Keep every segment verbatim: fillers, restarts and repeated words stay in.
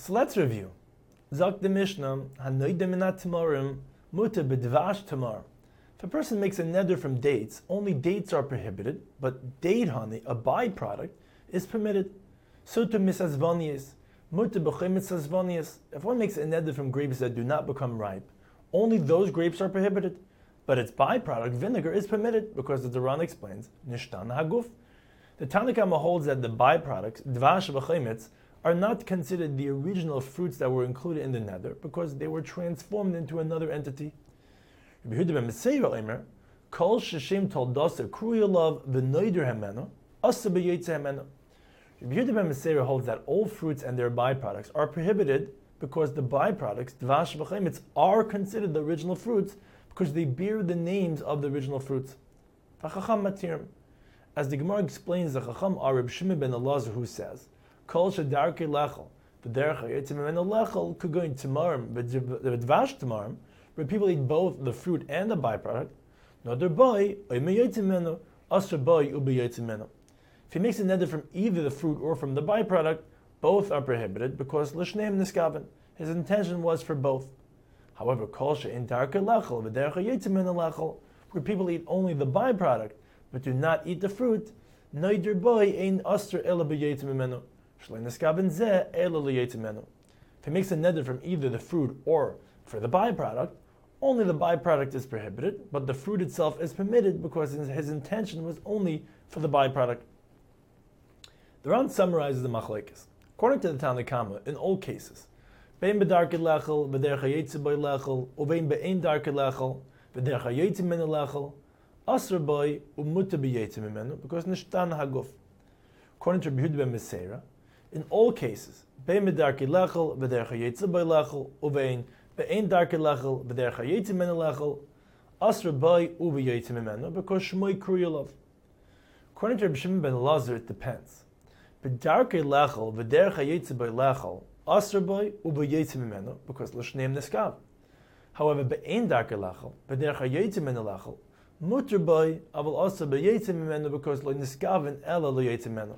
So let's review. Zok the Mishnah, Hanoidem minat tamarim, muta b'dvash tamar. If a person makes a neder from dates, only dates are prohibited, but date honey, a byproduct, is permitted. So to misazvanias, muta b'chemetzazvanias. If one makes a neder from grapes that do not become ripe, only those grapes are prohibited, but its byproduct, vinegar, is permitted, because the Duran explains, nishtan haguf. The Tanna Kama holds that the byproducts, dvash v'chemetz, are not considered the original fruits that were included in the neder because they were transformed into another entity. Rabbi Yehuda ben Meseira Omer, Kol sheshem toldasa kruyalav v'noider hemeno, asa b'yetze hemeno. Rabbi Yehuda ben Meseira holds that all fruits and their byproducts are prohibited because the byproducts, dvash v'chemetz, are considered the original fruits because they bear the names of the original fruits. V'chacham matirim. As the Gemara explains, the Chacham are Reb Shimon ben Elazar, who says, Kol shedarke lechel, v'derech hayetzim memeno lechel, kugoin tamarim, v'dvash tamarim, where people eat both the fruit and the byproduct. Nodar boy, oy meyetzim memeno, asher boy ubeyetzim memeno. If he makes a neder from either the fruit or from the byproduct, both are prohibited because l'shneim niskaven. His intention was for both. However, kol she'in darke lechel, v'derech hayetzim memeno lechel, where people eat only the byproduct but do not eat the fruit, neider boy ein aster ela b'yetzim memeno. If he makes a neder from either the fruit or for the byproduct, only the byproduct is prohibited, but the fruit itself is permitted because his intention was only for the byproduct. The Ran summarizes the machlekes. According to the Tanna Kama, in all cases, bein b'darke lechel, v'derech hayetze boy lechel, uvein be'ein darke lechel, v'derech hayetze meno lechel, asr boy umuta b'yetze mimenu, because nishtan haguf. According to Rabbi Yehuda ben Meseira, in all cases, bein b'darke lechel, v'derech hayetze boy lechel, uvein be'ein darke lechel, v'derech hayetze meno lechel, asr boy ub'yetze mimenu, because shmoi kruyalav. According to Rabbi Shimon ben Elazar, it depends. B'darke lechel, v'derech hayetze boy lechel, asr boy ub'yetze mimenu, because l'shneim niskav. However, be'ein darke lechel, v'derech hayetze meno lechel, mutter boy, aval asr b'yetze mimenu, because lo niskaven ela lo yetze mimenu.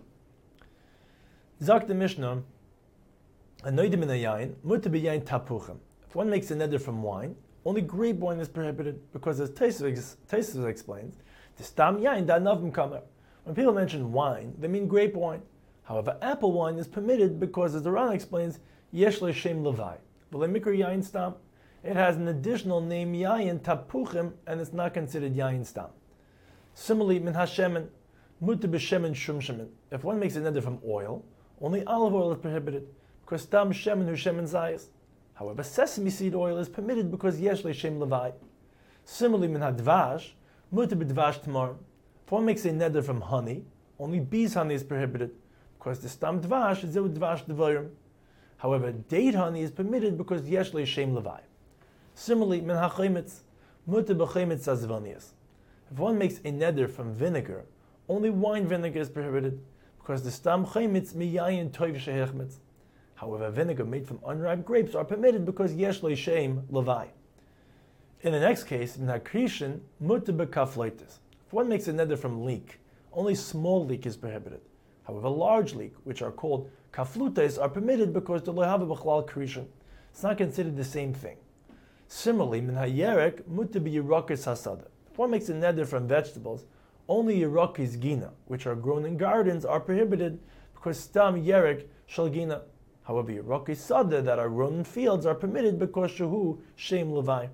Zok the Mishnah, anoidim in a yain, mutter b'yain tapuchem. If one makes a neder from wine, only grape wine is prohibited because, as Tosfos explains, the stam yain da navim kamer. When people mention wine, they mean grape wine. However, apple wine is permitted because, as the Ran explains, yesh le'shem levai, v'le mikra yain stam. It has an additional name yain tapuchem, and it's not considered yain stam. Similarly, min hashemen, mutter b'shemen shum shemen. If one makes a neder from oil, only olive oil is prohibited, because stam shemen hu shemen zayis. However, sesame seed oil is permitted because yesh le'shem levai. Similarly, min hadvash, muter b'dvash tamar. If one makes a neder from honey, only bees honey is prohibited, because the stam dvash is zeu dvash devarim. However, date honey is permitted because yesh le'shem levai. Similarly, min hachemetz, muter b'chemetz azvanias. If one makes a neder from vinegar, only wine vinegar is prohibited, because the stam chemetz miyayin toiv shehechmetz. However, vinegar made from unripe grapes are permitted because yesh le'shem levai. In the next case, min hakrishin muter b'kafleitis. If one makes a neder from leek, only small leek is prohibited. However, large leek, which are called kaflutes, are permitted because the lehava b'chlal krishin. It's not considered the same thing. Similarly, min hayerek muter b'yirakis hasada. If one makes a neder from vegetables, only yirakis gina, which are grown in gardens, are prohibited because stam yerek shel gina. However, yirakis sada that are grown in fields are permitted because shehu shem levai.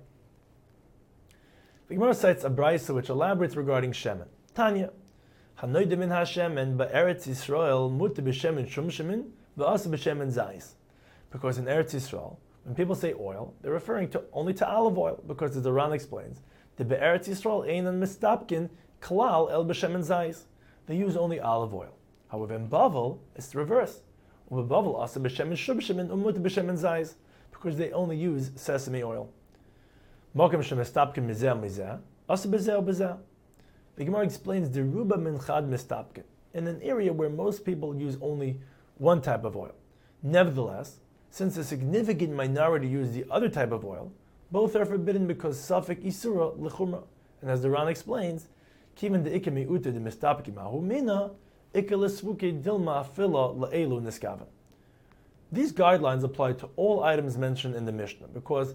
The Gemara cites a brayso which elaborates regarding shemen. Tanya, hanoidim min hashemen ba'eretz Yisrael muter b'shemen shum shemen v'asa b'shemen zayis. Because in Eretz Yisrael, when people say oil, they're referring to only to olive oil, because as the Ran explains, the be'eretz Yisrael einan mistapkin klal el b'shemen zayis. They use only olive oil. However, in Bavel, it's the reverse. Bavel asa b'shemen shum shemen umuter b'shemen zayis, because they only use sesame oil. Mokem shemestapkin mizeh mizeh, asa b'zeh b'zeh. The Gemara explains the ruba min chad mistapkin, in an area where most people use only one type of oil. Nevertheless, since a significant minority use the other type of oil, both are forbidden because safek isura lechumra. And as the Ran explains, kiven de ikemi uta de mistapkin mahu mina, ikele svuke dilma fila laelu niskaven. These guidelines apply to all items mentioned in the Mishnah, because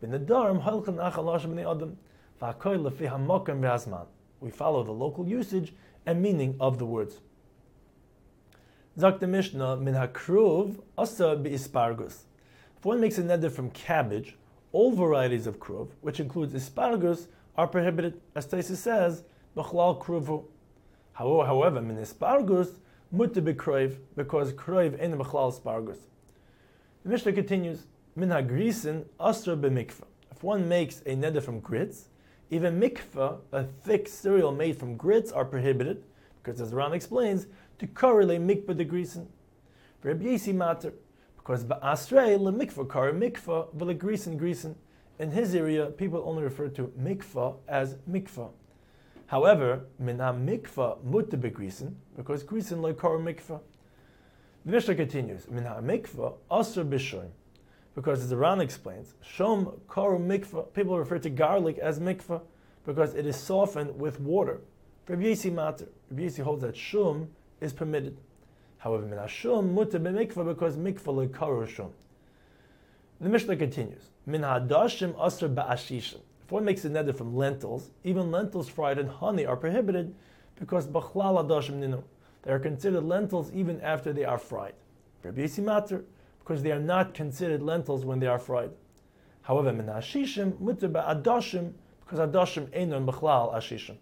we follow the local usage and meaning of the words. Zak the Mishnah, min hakruv asa be'ispargus. If one makes a neder from cabbage, all varieties of kruv, which includes asparagus, are prohibited, as Taisa says, b'chlal kruvu. However, min asparagus mutter b'kruv, because kruv ain't b'chlal asparagus. The Mishnah continues, min hagrisin asra b'mikveh. If one makes a neder from grits, even mikveh, a thick cereal made from grits, are prohibited, because as Ran explains, to correlate mikveh the grisen. For Rabbi Yisi matter, because ba'asrei le mikveh kar mikveh v'le grisen grisen. In his area, people only refer to mikveh as mikveh. However, min ha-mikveh mutter begrisen, because grisen le kar mikveh. The Mishnah continues, min ha-mikveh asr b'shoim, because as the Ran explains, shom kar mikveh, people refer to garlic as mikveh, because it is softened with water. For Rabbi Yisi matter, Rabbi Yisi holds that shum is permitted. However, min ha-shum mutter b'mikveh, because mikveh le kar shum. The Mishnah continues, min ha-dashim asr ba'ashishim. If one makes a neder from lentils, even lentils fried in honey are prohibited, because b'chlal adashim ninu. They are considered lentils even after they are fried. Rabbi Yisi matter, because they are not considered lentils when they are fried. However, min ha-shishim mutter ba'adashim, because adashim einon b'chlal ashishim.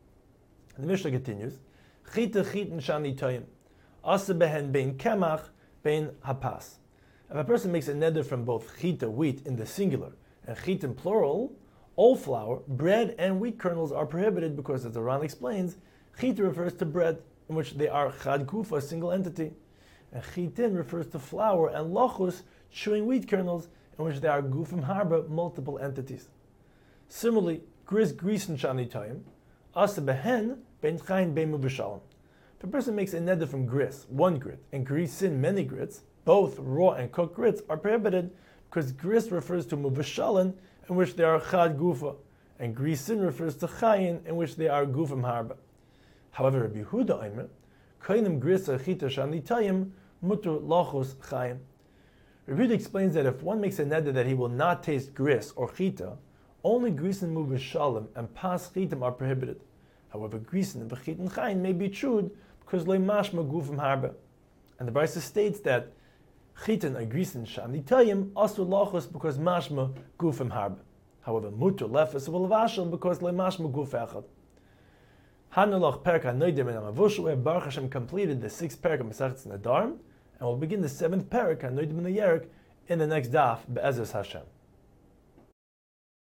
The Mishnah continues, chita chitin shani toyim, asa behen bein kemach bein hapas. If a person makes a neder from both chita, wheat, in the singular, and chitin, plural, all flour, bread, and wheat kernels are prohibited, because, as the Ran explains, chita refers to bread, in which they are chad gufa, a single entity, and chitin refers to flour, and lachus, chewing wheat kernels, in which they are gufim harba, multiple entities. Similarly, gris grisen shani toyim, asa behen bein chayin bein mubishalim. If a person makes a neder from gris, one grit, and grisin, many grits, both raw and cooked grits are prohibited, because gris refers to muvashalin, in which they are chad gufa, and grisin refers to chayin, in which they are gufim harba. However, Rabbi Yehuda Omer, kainim grisa chita shani tayim mutur lachos chayin. Rabbi Yehuda explains that if one makes a neder that he will not taste gris or chita, only grisin muvashalim and pas chitim are prohibited. However, grisin and v'chitin chayin may be chewed, because le mashma gufim harba. And the Brisa states that chitin are grisin shani tayim asur lachos, because mashma gufim harba. However, mutur lefes will vashel, because le mashma guf echad. Hanulach perek hanoidim and amavush. We have Baruch Hashem completed the sixth perek of Masechet Nedarim, and we'll begin the seventh perek hanoidim and the Yerek in the next daf be'ezus Hashem.